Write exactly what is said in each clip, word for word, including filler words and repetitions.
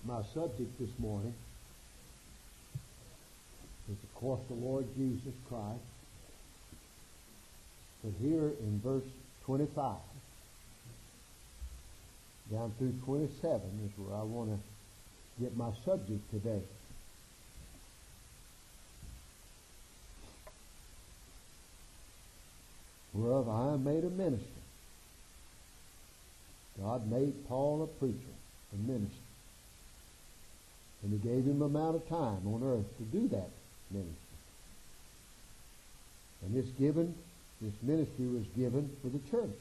My subject this morning is, of course, the Lord Jesus Christ. But here in verse twenty-five down through twenty-seven is where I want to get my subject today. Whereof I am made a minister. God made Paul a preacher, a minister. And He gave him amount of time on earth to do that ministry. And this given, this ministry was given for the church.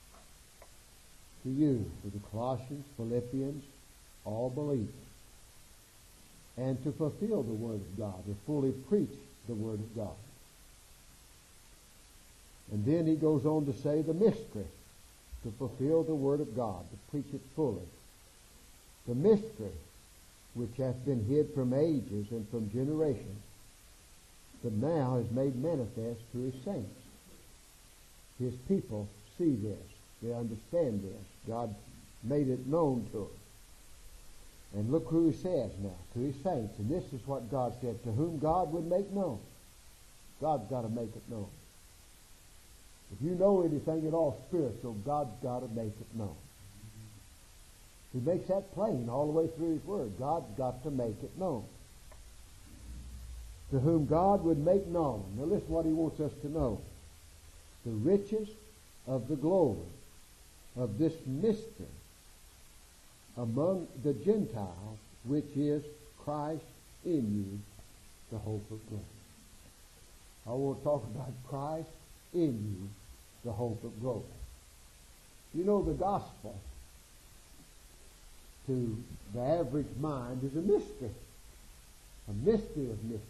To you, for the Colossians, Philippians, all believers. And to fulfill the Word of God, to fully preach the Word of God. And then he goes on to say the mystery, to fulfill the Word of God, to preach it fully. The mystery which hath been hid from ages and from generations, but now is made manifest to His saints. His people see this. They understand this. God made it known to them. And look who He says now, to His saints. And this is what God said, to whom God would make known. God's got to make it known. If you know anything at all spiritual, God's got to make it known. He makes that plain all the way through His Word. God's got to make it known. To whom God would make known. Now listen what He wants us to know. The riches of the glory of this mystery among the Gentiles, which is Christ in you, the hope of glory. I want to talk about Christ in you, the hope of glory. You know, the gospel to the average mind is a mystery. A mystery of mystery.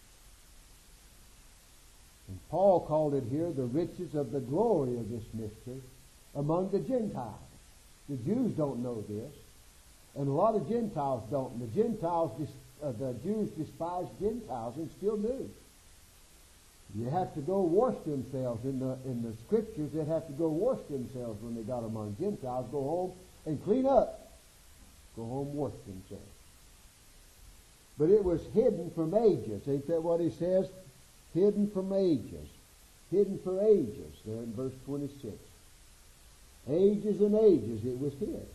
And Paul called it here the riches of the glory of this mystery among the Gentiles. The Jews don't know this. And a lot of Gentiles don't. And the Gentiles, uh, the Jews despise Gentiles and still do. You have to go wash themselves. In the in the Scriptures, they'd have to go wash themselves when they got among Gentiles. Go home and clean up. Go home, wash themselves. But it was hidden from ages. Ain't that what he says? Hidden from ages. Hidden for ages, there in verse twenty-six. Ages and ages it was hid.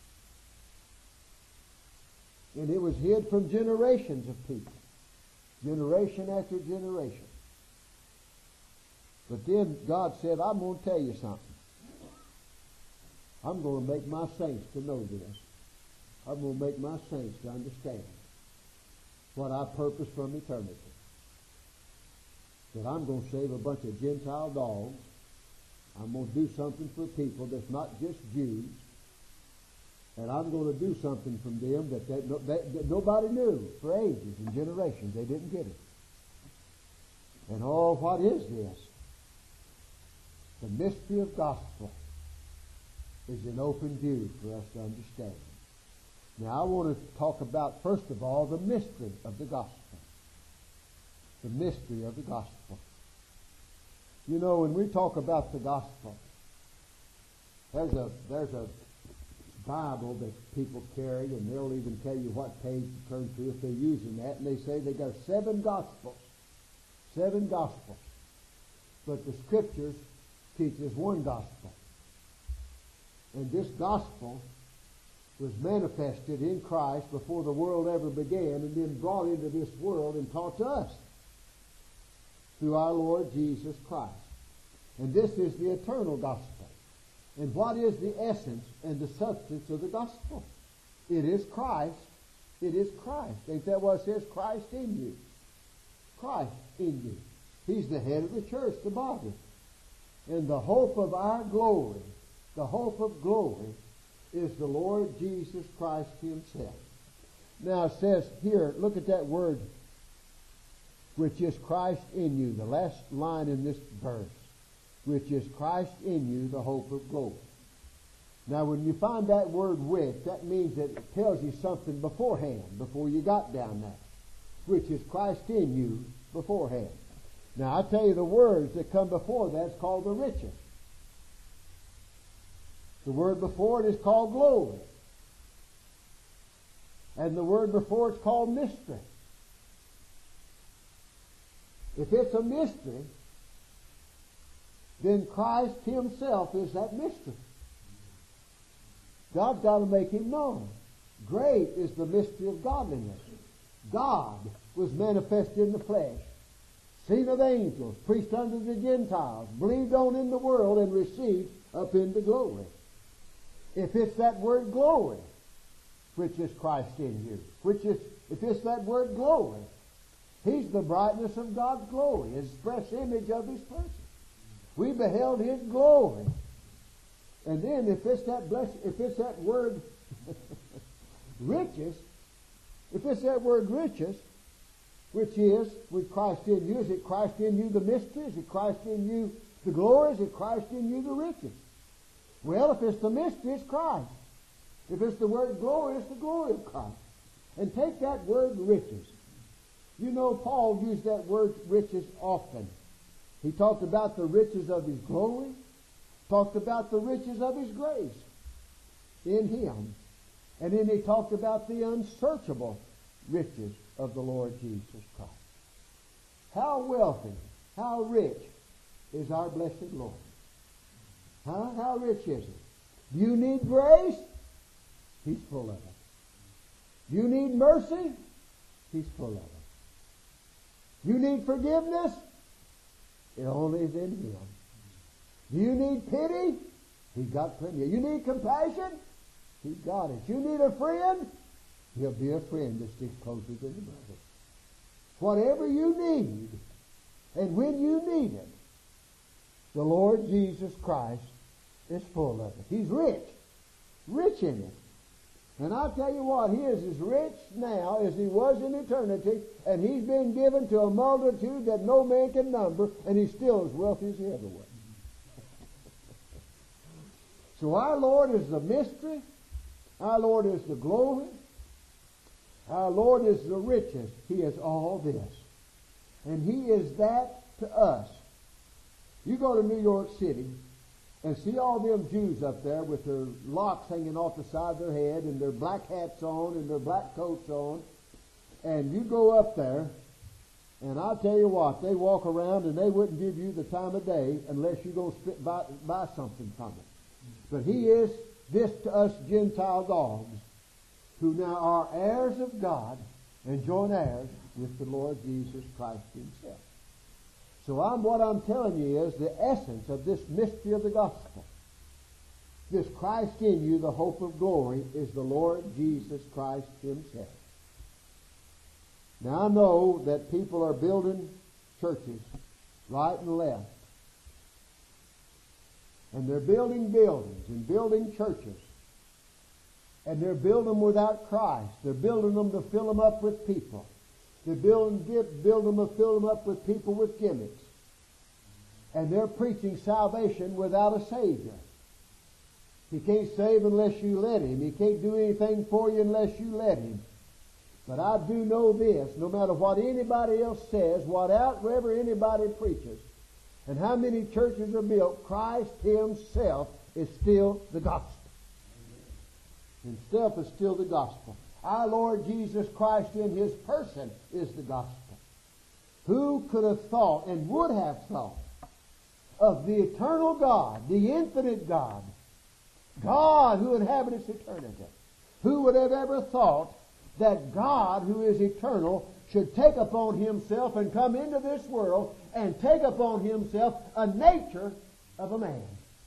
And it was hid from generations of people. Generation after generation. But then God said, I'm going to tell you something. I'm going to make my saints to know this. I'm going to make my saints to understand what I purpose from eternity. That I'm going to save a bunch of Gentile dogs. I'm going to do something for people that's not just Jews. And I'm going to do something from them that, they, that, that nobody knew for ages and generations. They didn't get it. And oh, what is this? The mystery of gospel is in open view for us to understand. Now I want to talk about, first of all, the mystery of the gospel. The mystery of the gospel. You know, when we talk about the gospel, there's a there's a Bible that people carry, and they'll even tell you what page to turn to if they're using that, and they say they got seven gospels. Seven gospels. But the Scriptures teaches one gospel. And this gospel was manifested in Christ before the world ever began, and then brought into this world and taught to us through our Lord Jesus Christ. And this is the eternal gospel. And what is the essence and the substance of the gospel? It is Christ. It is Christ. Ain't that what it says? Christ in you. Christ in you. He's the head of the church, the body. And the hope of our glory, the hope of glory, is the Lord Jesus Christ Himself. Now it says here, look at that word, which is Christ in you, the last line in this verse, which is Christ in you, the hope of glory. Now when you find that word which, that means that it tells you something beforehand, before you got down there, which is Christ in you beforehand. Now I tell you, the words that come before that is called the riches. The word before it is called glory. And the word before it's called mystery. If it's a mystery, then Christ Himself is that mystery. God's got to make Him known. Great is the mystery of godliness. God was manifested in the flesh, seen of angels, preached unto the Gentiles, believed on in the world, and received up into glory. If it's that word glory, which is Christ in you, which is, if it's that word glory, He's the brightness of God's glory, His express image of His person. We beheld His glory. And then if it's that blessed, if it's that word riches, if it's that word riches, which is with Christ in you, is it Christ in you the mystery? Is it Christ in you the glory? Is it Christ in you the riches? Well, if it's the mystery, it's Christ. If it's the word glory, it's the glory of Christ. And take that word riches. You know, Paul used that word riches often. He talked about the riches of His glory, talked about the riches of His grace in Him. And then he talked about the unsearchable riches of the Lord Jesus Christ. How wealthy, how rich is our blessed Lord? Huh? How rich is He? Do you need grace? He's full of it. Do you need mercy? He's full of it. You need forgiveness? It only is in Him. Do you need pity? He's got plenty. You need compassion? He's got it. You need a friend? He'll be a friend that sticks closer than a brother. Whatever you need, and when you need it, the Lord Jesus Christ is full of it. He's rich. Rich in it. And I'll tell you what, He is as rich now as He was in eternity, and He's been given to a multitude that no man can number, and He's still as wealthy as He ever was. So our Lord is the mystery. Our Lord is the glory. Our Lord is the riches. He is all this. And He is that to us. You go to New York City and see all them Jews up there with their locks hanging off the side of their head and their black hats on and their black coats on. And you go up there, and I'll tell you what, they walk around and they wouldn't give you the time of day unless you go spit buy, buy something from it. But He is this to us Gentile dogs, who now are heirs of God and joint heirs with the Lord Jesus Christ Himself. So I'm, what I'm telling you is the essence of this mystery of the gospel. This Christ in you, the hope of glory, is the Lord Jesus Christ Himself. Now I know that people are building churches right and left. And they're building buildings and building churches. And they're building them without Christ. They're building them to fill them up with people. They're building, build them to fill them up with people with gimmicks. And they're preaching salvation without a Savior. He can't save unless you let Him. He can't do anything for you unless you let Him. But I do know this, no matter what anybody else says, whatever anybody preaches, and how many churches are built, Christ Himself is still the gospel. Himself is still the gospel. Our Lord Jesus Christ in His person is the gospel. Who could have thought and would have thought of the eternal God, the infinite God, God who inhabits eternity? Who would have ever thought that God, who is eternal, should take upon Himself and come into this world and take upon Himself a nature of a man?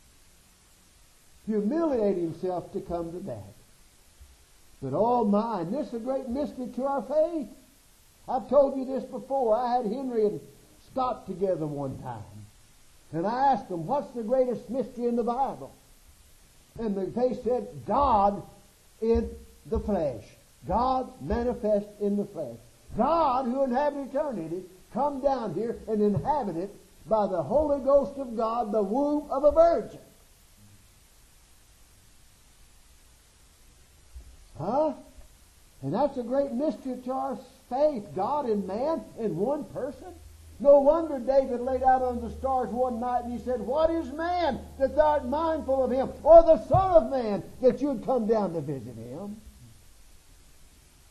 Humiliate Himself to come to that. But oh my, and this is a great mystery to our faith. I've told you this before. I had Henry and Scott together one time. And I asked them, what's the greatest mystery in the Bible? And they said, God in the flesh. God manifest in the flesh. God, who inhabited eternity, come down here and inhabit it by the Holy Ghost of God, the womb of a virgin. Huh? And that's a great mystery to our faith. God and man in one person. No wonder David laid out under the stars one night and he said, what is man that thou art mindful of him? Or the Son of Man that you'd come down to visit him?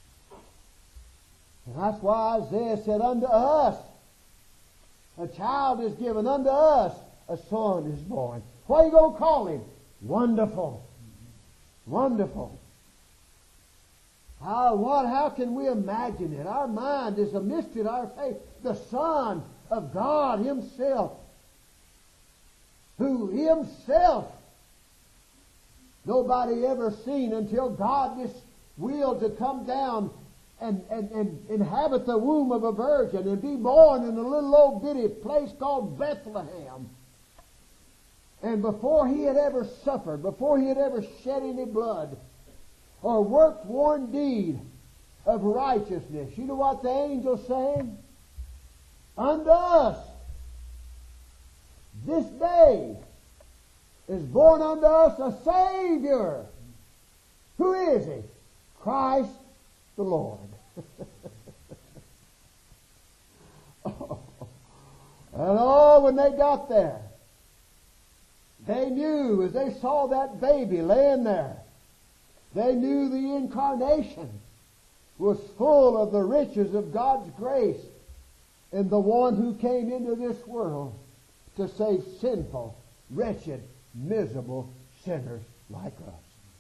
And that's why Isaiah said, unto us a child is given, unto us a son is born. What are you going to call him? Wonderful. Wonderful. How, what, how can we imagine it? Our mind is a mystery to our faith. The Son of God Himself, who Himself nobody ever seen until God just willed to come down and, and, and inhabit the womb of a virgin and be born in a little old bitty place called Bethlehem. And before He had ever suffered, before He had ever shed any blood or worked one deed of righteousness, you know what the angel's saying? Unto us this day is born unto us a Savior. Who is He? Christ the Lord. Oh. And oh, when they got there, they knew as they saw that baby laying there, they knew the incarnation was full of the riches of God's grace in the one who came into this world to save sinful, wretched, miserable sinners like us.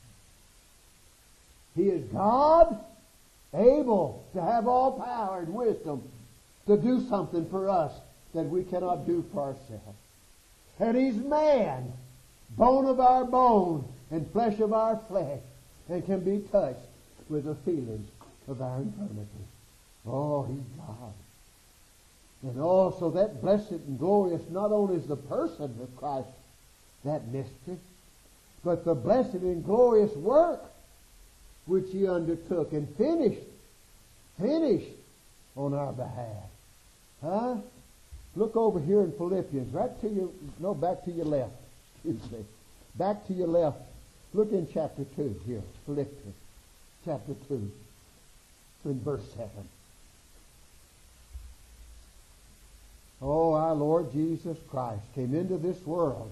He is God, able to have all power and wisdom to do something for us that we cannot do for ourselves. And He's man, bone of our bone and flesh of our flesh, and can be touched with the feelings of our infirmity. Oh, He's God. And also that blessed and glorious, not only is the person of Christ that mystery, but the blessed and glorious work which He undertook and finished, finished on our behalf. Huh? Look over here in Philippians, right to your, no, back to your left. Excuse me. Back to your left. Look in chapter two here, Philippians, chapter two, in verse seven. Oh, our Lord Jesus Christ came into this world,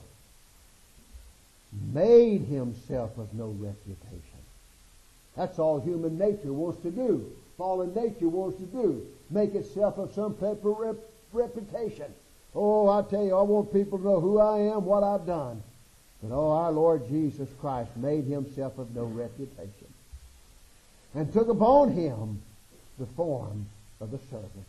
made Himself of no reputation. That's all human nature wants to do. Fallen nature wants to do. Make itself of some type of rep- reputation. Oh, I tell you, I want people to know who I am, what I've done. But oh, our Lord Jesus Christ made Himself of no reputation, and took upon Him the form of a servant,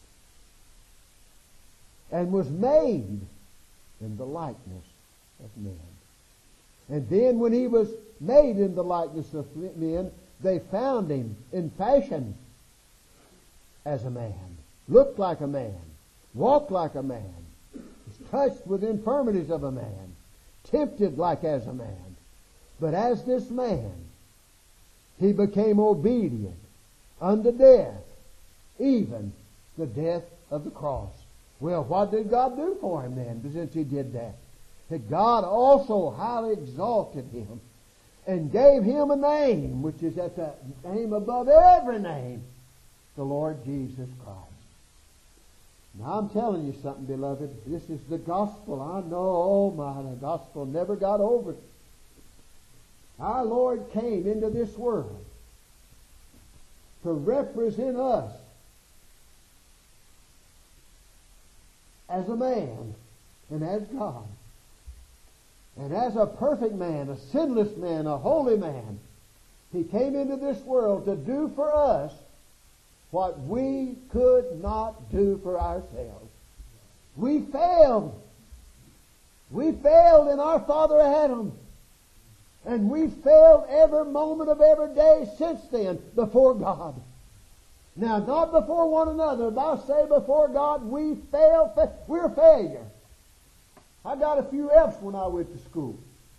and was made in the likeness of men. And then when He was made in the likeness of men, they found Him in fashion as a man, looked like a man, walked like a man, was touched with infirmities of a man, tempted like as a man. But as this man, He became obedient unto death, even the death of the cross. Well, what did God do for Him then, since He did that? That God also highly exalted Him and gave Him a name which is at the name above every name, the Lord Jesus Christ. Now I'm telling you something, beloved. This is the gospel. I know, oh my, the gospel never got over it. Our Lord came into this world to represent us as a man and as God. And as a perfect man, a sinless man, a holy man, He came into this world to do for us what we could not do for ourselves. We failed. We failed in our father Adam. And we failed every moment of every day since then before God. Now, not before one another, but I say before God, we fail. Fa- we're a failure. I got a few F's when I went to school.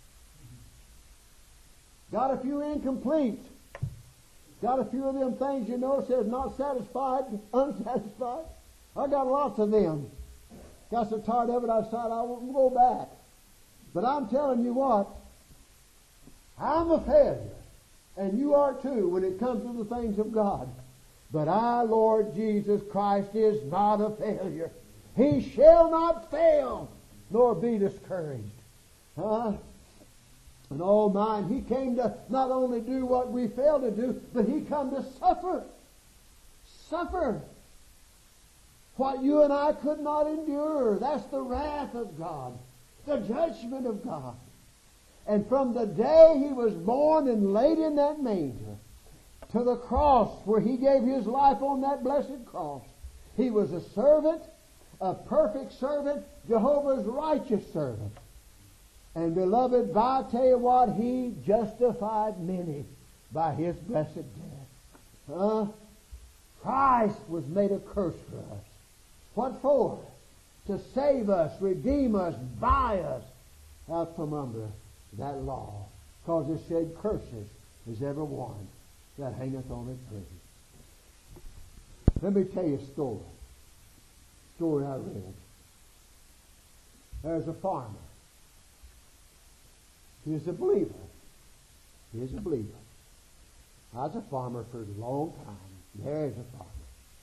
Got a few incomplete. Got a few of them things, you know, says not satisfied, unsatisfied. I got lots of them. Got so tired of it, I decided I won't go back. But I'm telling you what, I'm a failure. And you are too when it comes to the things of God. But our Lord Jesus Christ is not a failure. He shall not fail, nor be discouraged. Huh? And oh mine, He came to not only do what we failed to do, but He come to suffer. Suffer What you and I could not endure. That's the wrath of God, the judgment of God. And from the day He was born and laid in that manger to the cross where He gave His life on that blessed cross, He was a servant, a perfect servant, Jehovah's righteous servant. And beloved, I tell you what, He justified many by His blessed death. Huh? Christ was made a curse for us. What for? To save us, redeem us, buy us out from under that law. Because it said, curses is every one that hangeth on a tree. Let me tell you a story. Story I read. There's a farmer. He's a believer. He's a believer. I was a farmer for a long time. There's a farmer.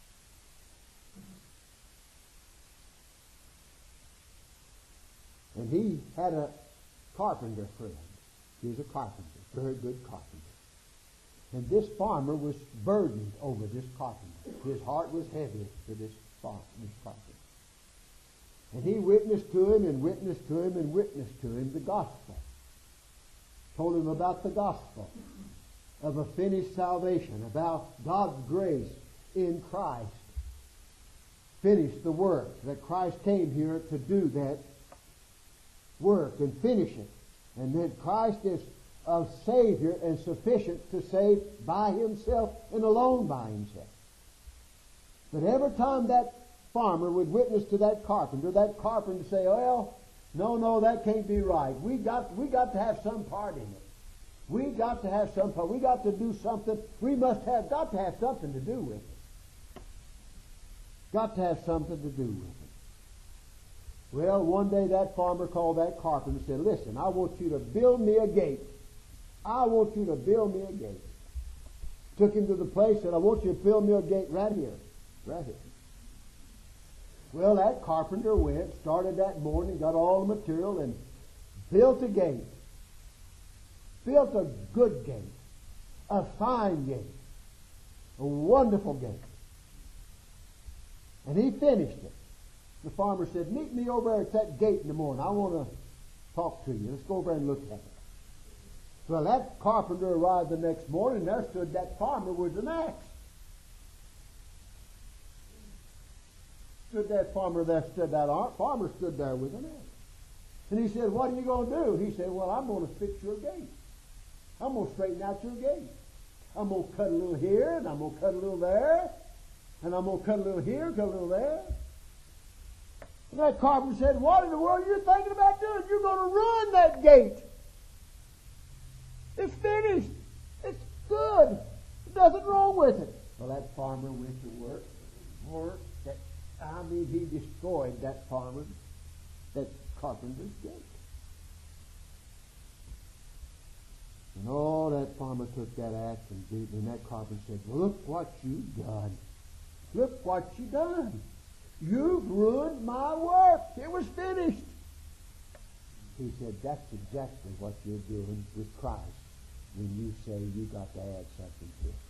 And he had a carpenter friend. He was a carpenter, very good carpenter. And this farmer was burdened over this carpenter. His heart was heavy for this farmer, this carpenter. And he witnessed to him and witnessed to him and witnessed to him the gospel. Told him about the gospel of a finished salvation, about God's grace in Christ. Finished the work that Christ came here to do, that work and finish it. And that Christ is a Savior and sufficient to save by Himself and alone by Himself. But every time that farmer would witness to that carpenter, that carpenter would say, well, no, no, that can't be right. We got, we got to have some part in it. We got to have some part. We got to do something. We must have, got to have something to do with it. Got to have something to do with it. Well, one day that farmer called that carpenter and said, listen, I want you to build me a gate. I want you to build me a gate. Took him to the place and said, I want you to build me a gate right here. Right here. Well, that carpenter went, started that morning, got all the material, and built a gate. Built a good gate. A fine gate. A wonderful gate. And he finished it. The farmer said, meet me over there at that gate in the morning. I want to talk to you. Let's go over and look at it. Well, that carpenter arrived the next morning, and there stood that farmer with an axe. Stood that farmer there, stood that farmer stood there with an axe. And he said, what are you going to do? He said, well, I'm going to fix your gate. I'm going to straighten out your gate. I'm going to cut a little here, and I'm going to cut a little there, and I'm going to cut a little here, cut a little there. And that carpenter said, what in the world are you thinking about doing? You're going to ruin that gate. It's finished. It's good. There's nothing wrong with it. Well, that farmer went to work. Work. That, I mean, he destroyed that farmer, that carpenter's gate. And oh, that farmer took that axe and beat him, and that carpenter said, well, look what you've done. Look what you've done. You've ruined my work. It was finished. He said, that's exactly what you're doing with Christ when you say you got to add something to it.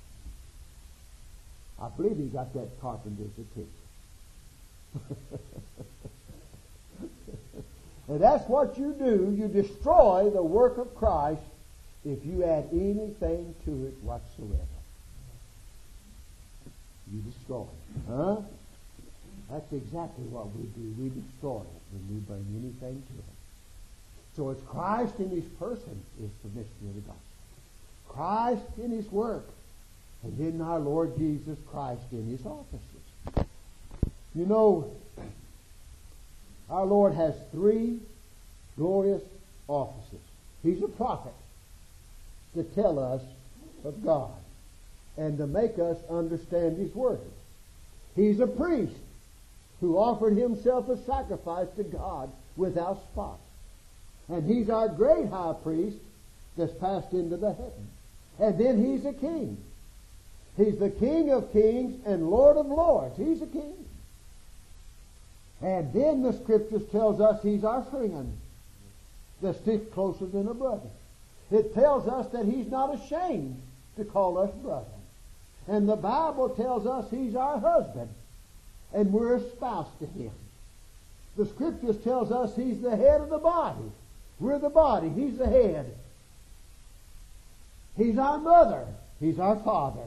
I believe he got that carpenter's attention. And that's what you do. You destroy the work of Christ if you add anything to it whatsoever. You destroy it. Huh? That's exactly what we do. We destroy it when we bring anything to it. So it's Christ in His person is the mystery of the gospel. Christ in His work. And then our Lord Jesus Christ in His offices. You know, our Lord has three glorious offices. He's a prophet to tell us of God and to make us understand His Word. He's a priest who offered Himself a sacrifice to God without spot. And He's our great high priest that's passed into the heaven. And then He's a king. He's the King of kings and Lord of lords. He's a king. And then the Scriptures tells us He's our friend that sticks closer than a brother. It tells us that He's not ashamed to call us brother. And the Bible tells us He's our husband. and we're a spouse to Him. The Scriptures tells us He's the head of the body. We're the body. He's the head. He's our mother. He's our father.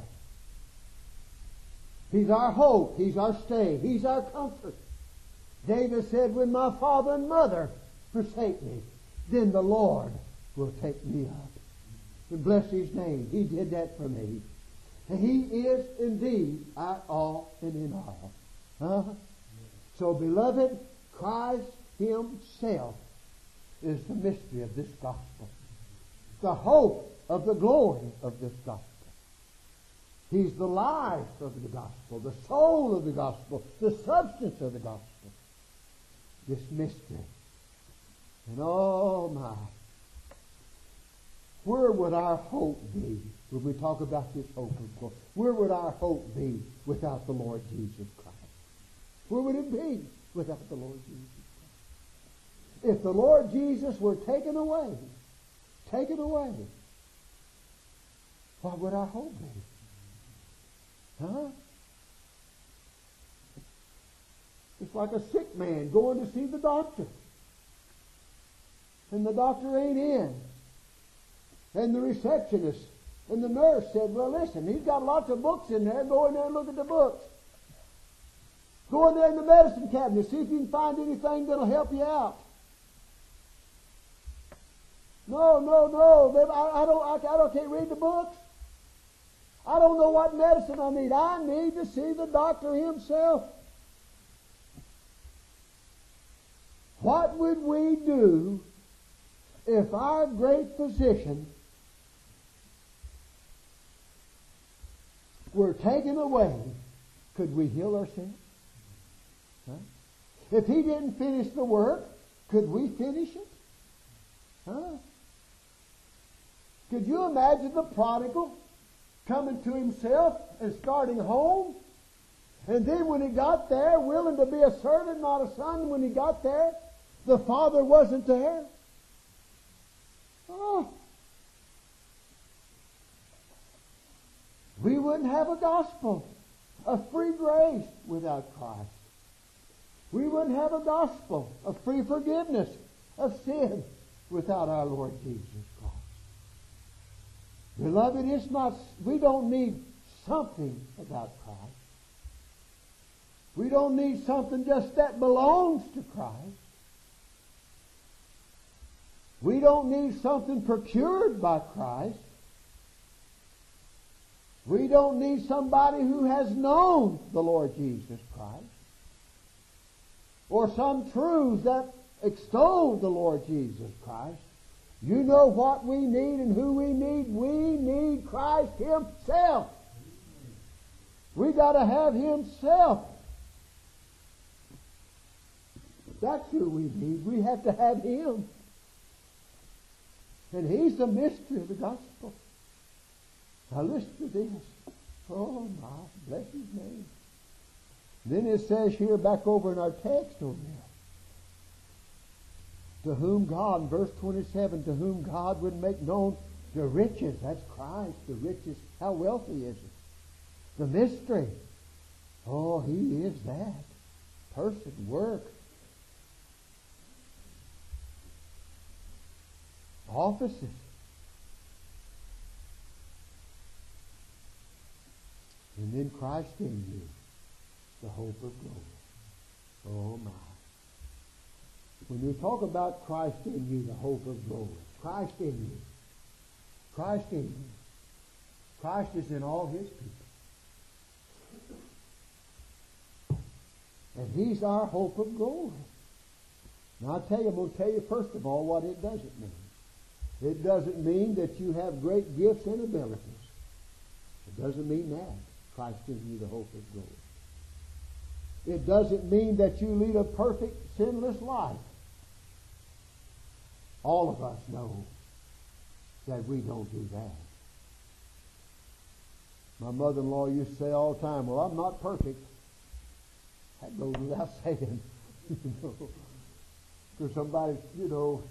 He's our hope. He's our stay. He's our comfort. David said, when my father and mother forsake me, then the Lord will take me up. And bless His name. He did that for me. And He is indeed our all and in all. Huh? So, beloved, Christ Himself is the mystery of this gospel. The hope of the glory of this gospel. He's the life of the gospel, the soul of the gospel, the substance of the gospel. This mystery. And oh my, where would our hope be when we talk about this hope of glory? Where would our hope be without the Lord Jesus Christ? Where would it be without the Lord Jesus Christ? If the Lord Jesus were taken away, taken away, what would our hope be? Huh? It's like a sick man going to see the doctor. And the doctor ain't in. And the receptionist and the nurse said, well, listen, he's got lots of books in there. Go in there and look at the books. Go in there in the medicine cabinet. See if you can find anything that'll help you out. No, no, no. I, I don't. I, I don't. Can't read the books. I don't know what medicine I need. I need to see the doctor himself. What would we do if our great physician were taken away? Could we heal ourselves? Huh? If He didn't finish the work, could we finish it? Huh? Could you imagine the prodigal coming to himself and starting home? And then when he got there, willing to be a servant, not a son, when he got there, the father wasn't there. Oh. We wouldn't have a gospel of free grace without Christ. We wouldn't have a gospel of free forgiveness of sin without our Lord Jesus Christ. Beloved, it's not, we don't need something about Christ. We don't need something just that belongs to Christ. We don't need something procured by Christ. We don't need somebody who has known the Lord Jesus Christ, or some truths that extol the Lord Jesus Christ. You know what we need and who we need? We need Christ Himself. We got to have Himself. That's who we need. We have to have Him. And He's the mystery of the gospel. Now listen to this. Oh my, bless His name. Then it says here back over in our text over there. To whom God, verse twenty-seven, to whom God would make known the riches. That's Christ, the riches. How wealthy is He? The mystery. Oh, He is that. Person, work. Offices. And then Christ in you, the hope of glory. Oh my. When you talk about Christ in you, the hope of glory, Christ in you, Christ in you, Christ is in all His people. And He's our hope of glory. Now I'll tell you, I'm going to tell you first of all what it doesn't mean. It doesn't mean that you have great gifts and abilities. It doesn't mean that. Christ in you, the hope of glory. It doesn't mean that you lead a perfect, sinless life. All of us know that we don't do that. My mother-in-law used to say all the time, well, I'm not perfect. That goes without saying. You know, because somebody, you know,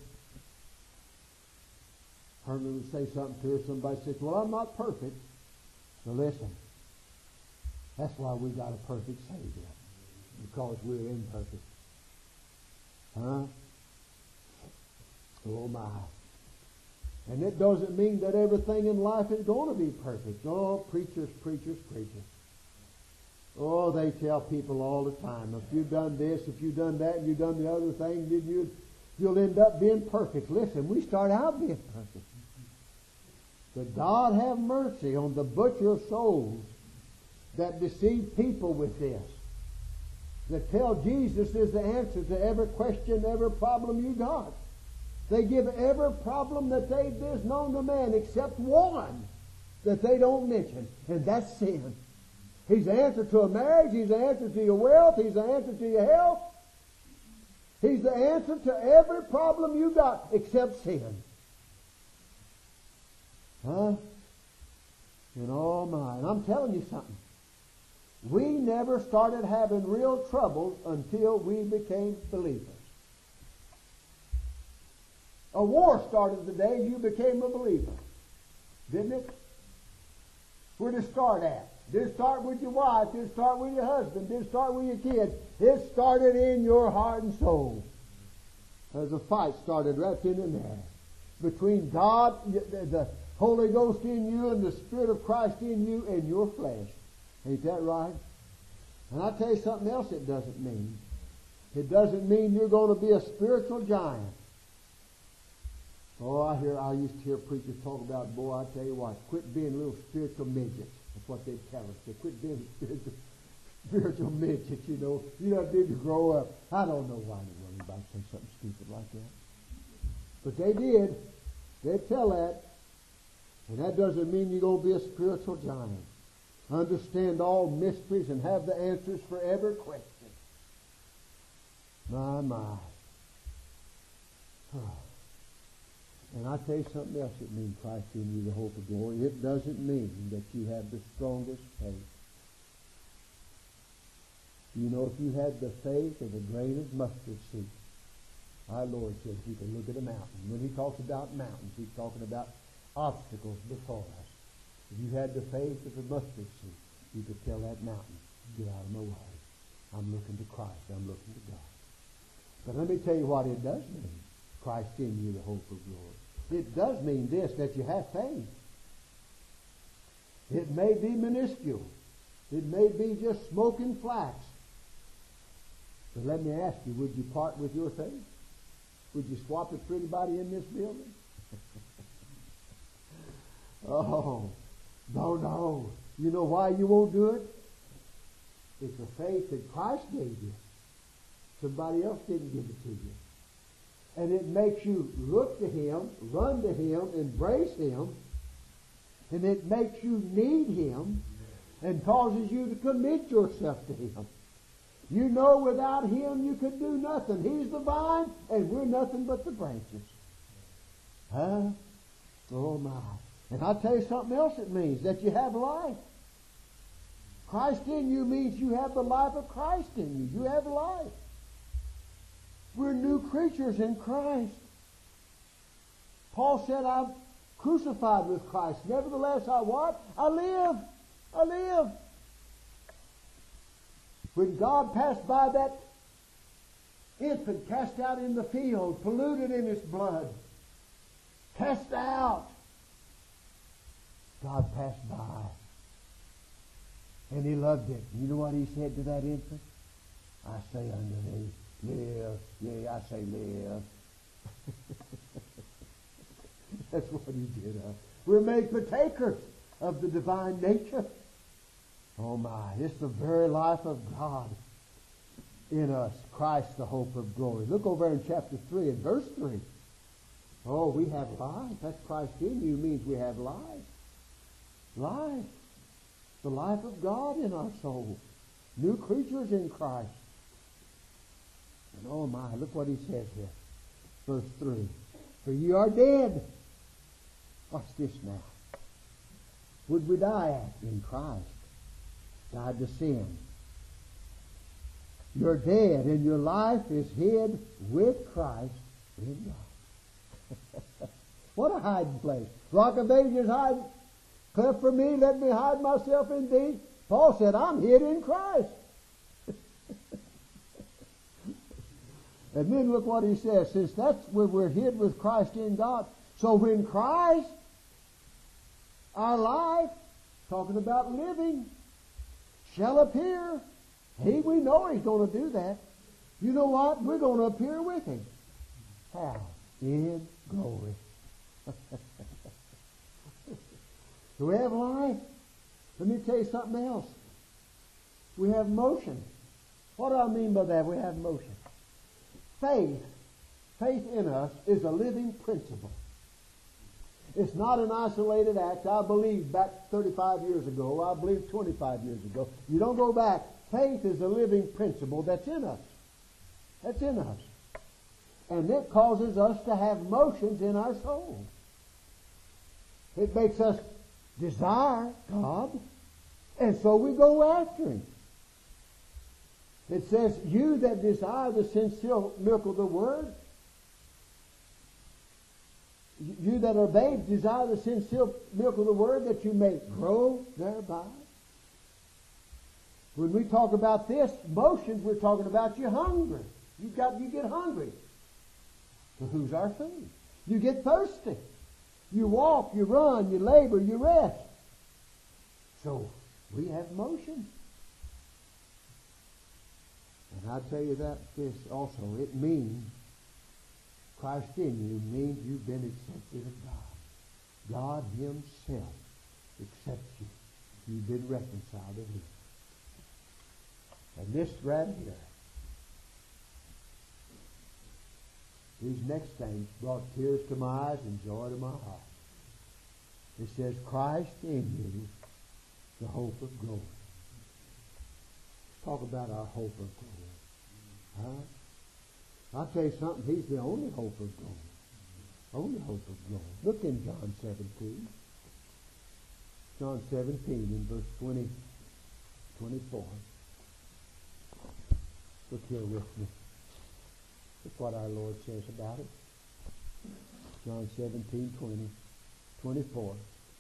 Herman would say something to her. Somebody says, well, I'm not perfect. So listen, that's why we got a perfect Savior. because we're imperfect. Huh? Oh my. And it doesn't mean that everything in life is going to be perfect. Oh, preachers, preachers, preachers. Oh, they tell people all the time, if you've done this, if you've done that, and you've done the other thing, then you, you'll end up being perfect. Listen, we start out being perfect. But God have mercy on the butcher of souls that deceive people with this. That tell Jesus is the answer to every question, every problem you got. They give every problem that they is known to man except one that they don't mention, and that's sin. He's the answer to a marriage. He's the answer to your wealth. He's the answer to your health. He's the answer to every problem you got except sin. Huh? And oh my, and I'm telling you something. We never started having real troubles until we became believers. A war started the day you became a believer. Didn't it? Where did it start at? Did it start with your wife? Did it start with your husband? Did it start with your kids? It started in your heart and soul. There's a fight started right then and there between God, the Holy Ghost in you, and the Spirit of Christ in you, and your flesh. Ain't that right? And I'll tell you something else it doesn't mean. It doesn't mean you're going to be a spiritual giant. Oh, I hear. I used to hear preachers talk about, boy, I tell you what, quit being little spiritual midgets. That's what they tell us. They quit being spiritual, spiritual midgets, you know. You know, did you grow up? I don't know why in the world anybody say something stupid like that. But they did. They'd tell that. And that doesn't mean you're going to be a spiritual giant. Understand all mysteries and have the answers for every question. My, my. And I tell you something else that means Christ in you, the hope of glory. It doesn't mean that you have the strongest faith. You know, if you had the faith of a grain of mustard seed, our Lord says you can look at a mountain. When he talks about mountains, he's talking about obstacles before us. If you had the faith of a mustard seed, you could tell that mountain, get out of my way. I'm looking to Christ. I'm looking to God. But let me tell you what it does mean. Christ in you, the hope of glory. It does mean this, that you have faith. It may be minuscule. It may be just smoking flax. But let me ask you, would you part with your faith? Would you swap it for anybody in this building? Oh, no, no. You know why you won't do it? It's a faith that Christ gave you. Somebody else didn't give it to you. And it makes you look to Him, run to Him, embrace Him. And it makes you need Him and causes you to commit yourself to Him. You know without Him you could do nothing. He's the vine and we're nothing but the branches. Huh? Oh my. And I'll tell you something else it means, that you have life. Christ in you means you have the life of Christ in you. You have life. We're new creatures in Christ. Paul said, I'm crucified with Christ. Nevertheless, I what? I live. I live. When God passed by that infant cast out in the field, polluted in his blood, cast out, God passed by. And He loved it. You know what He said to that infant? I say unto thee, live. Yea, I say live. That's what He did. Uh, we're made partakers of the divine nature. Oh my, it's the very life of God in us. Christ, the hope of glory. Look over in chapter three and verse three. Oh, we have life. That's Christ in you means we have life. Life. The life of God in our soul. New creatures in Christ. And oh my, look what he says here. Verse three. For ye are dead. What's this now? Would we die at? In Christ. Died to sin. You're dead and your life is hid with Christ in God. What a hiding place. Rock of Ages hide. Cleft for me, let me hide myself in thee. Paul said, I'm hid in Christ. And then look what he says. Since that's where we're hid with Christ in God. So when Christ, our life, talking about living, shall appear, he, we know he's going to do that. You know what? We're going to appear with him. How? In glory. Do we have life? Let me tell you something else. We have motion. What do I mean by that? We have motion. Faith, faith in us is a living principle. It's not an isolated act. I believed back thirty-five years ago. I believed twenty-five years ago. You don't go back. Faith is a living principle that's in us. That's in us. And it causes us to have motions in our soul. It makes us desire God. And so we go after Him. It says, you that desire the sincere milk of the Word, you that are babes, desire the sincere milk of the Word that you may grow thereby. When we talk about this, motions, we're talking about you hungry. You got, you get hungry. So who's our food? You get thirsty. You walk, you run, you labor, you rest. So we have motion. And I tell you that this also, it means Christ in you means you've been accepted of God. God Himself accepts you. You've been reconciled to Him. And this right here, these next things brought tears to my eyes and joy to my heart. It says, Christ in you, the hope of glory. Let's talk about our hope of glory. Huh? I'll tell you something, He's the only hope of glory. Only hope of glory. Look in John seventeen. John seventeen in verse twenty, twenty-four. Look here with me. Look what our Lord says about it. John seventeen, twenty, twenty-four.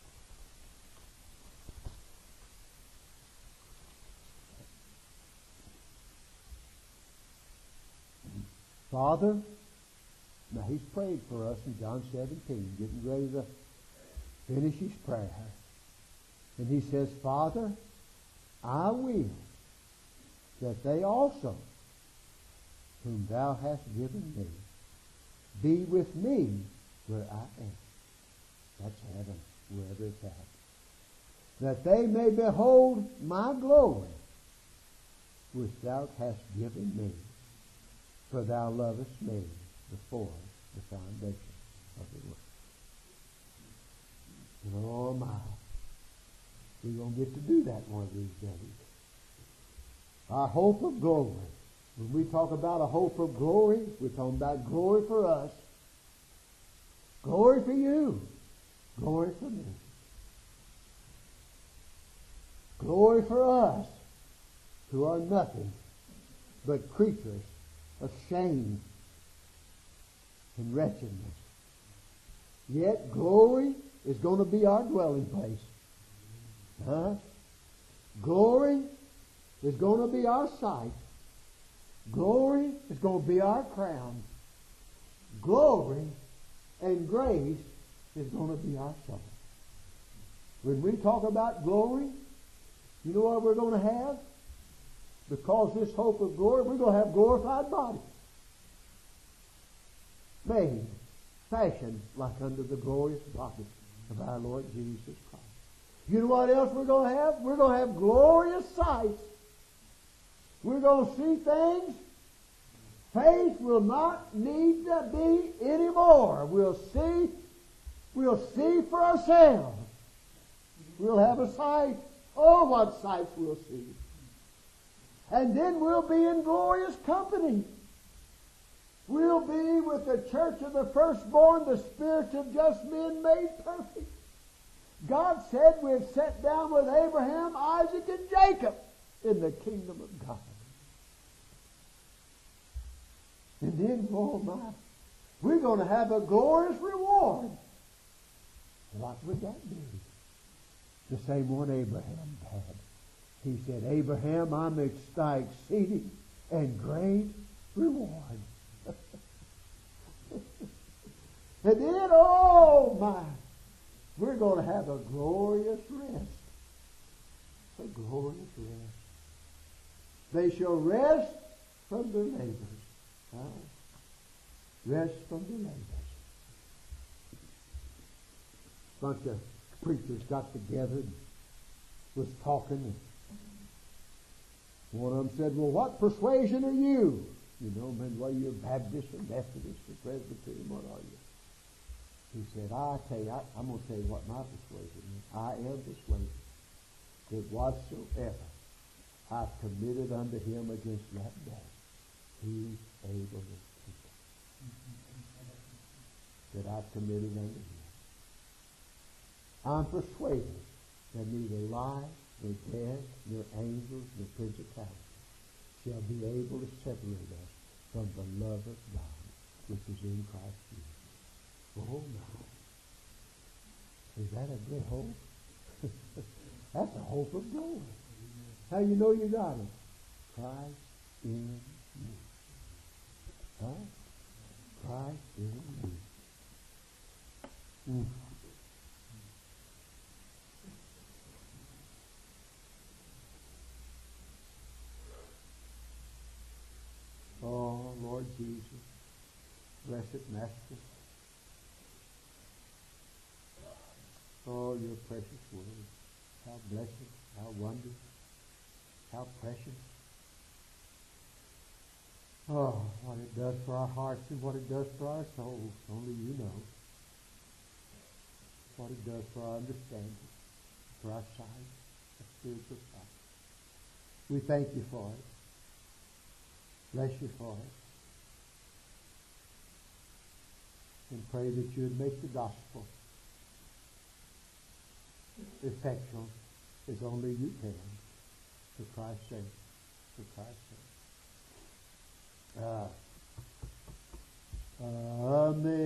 Father, now He's prayed for us in John seventeen, getting ready to finish His prayer. And He says, Father, I will that they also, whom Thou hast given me, be with me where I am. That's heaven, wherever it's at. That they may behold my glory, which Thou hast given me. For Thou lovest me before the foundation of the world. And oh my, we're going to get to do that one of these days. Our hope of glory. When we talk about a hope of glory, we're talking about glory for us. Glory for you. Glory for me. Glory for us who are nothing but creatures of shame and wretchedness. Yet glory is going to be our dwelling place. Huh? Glory is going to be our sight. Glory is going to be our crown. Glory and grace is going to be our soul. When we talk about glory, you know what we're going to have? Because this hope of glory, we're going to have glorified bodies. Made, fashioned like unto the glorious body of our Lord Jesus Christ. You know what else we're going to have? We're going to have glorious sights. We're going to see things. Faith will not need to be anymore. We'll see, we'll see for ourselves. We'll have a sight. Oh, what sights we'll see. And then we'll be in glorious company. We'll be with the church of the firstborn, the spirits of just men made perfect. God said we've sat down with Abraham, Isaac, and Jacob in the kingdom of God. And then, oh my, we're going to have a glorious reward. What would that be? The same one Abraham had. He said, Abraham, I'm excited and great reward. And then, oh my, we're going to have a glorious rest. A glorious rest. They shall rest from their labors. Huh? Rest from their labors. A bunch of preachers got together and was talking. And one of them said, well, what persuasion are you? You know, man, whether you're Baptist or Methodist or Presbyterian, what are you? He said, I tell you, I, I'm going to tell you what my persuasion is. I am persuaded that whatsoever I've committed unto him against that day, he's able to keep it. That I've committed unto him. I'm persuaded that neither life, nor death, nor angels, nor principalities shall be able to separate us from the love of God, which is in Christ Jesus. Oh my. Is that a good hope? That's a hope of glory. How you know you got it? Christ in you. Huh? Christ in you. Mm. Oh, Lord Jesus, blessed Master. Oh, your precious word. How blessed, how wonderful, how precious. Oh, what it does for our hearts and what it does for our souls, only you know. What it does for our understanding, for our sight, our spiritual sight. We thank you for it. Bless you for it. And pray that you would make the gospel effectual as only you can, for Christ's sake, for Christ's sake. Ah.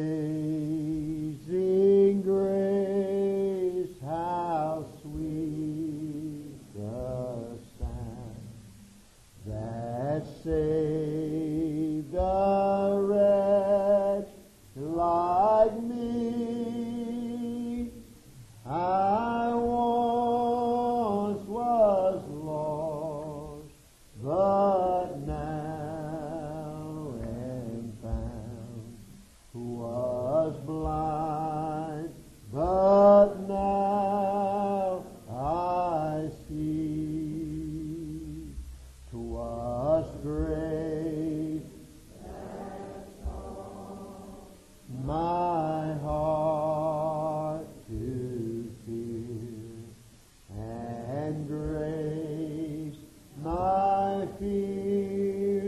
Amazing grace, how sweet the sound that saved a wretch like me. I once was lost, but now am found. Was blind, but now I see. 'Twas grace that taught my heart to fear, and grace my fears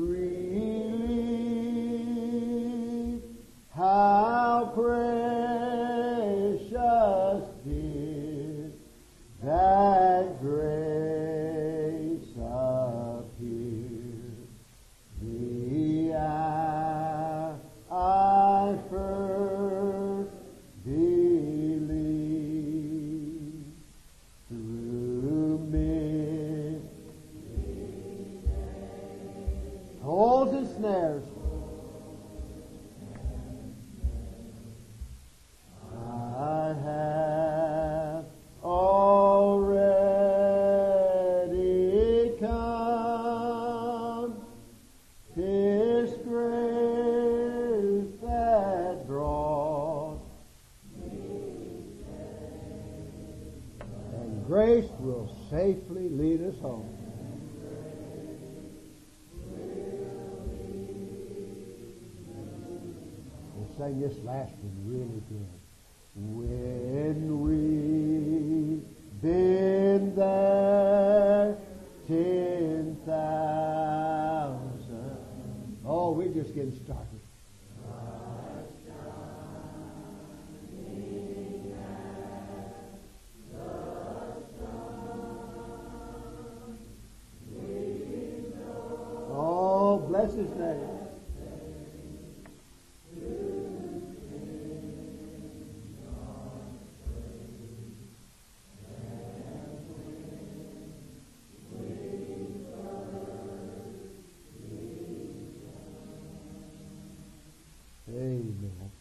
relieved. How precious did that grace appear, the hour I first believed. Through many holes and snares, I have already come. 'Tis grace that brought, and grace will safely lead us home. We'll sing this last one really good. When we've been there ten thousand. Oh, we're just getting started. Oh, bless his name. Amen.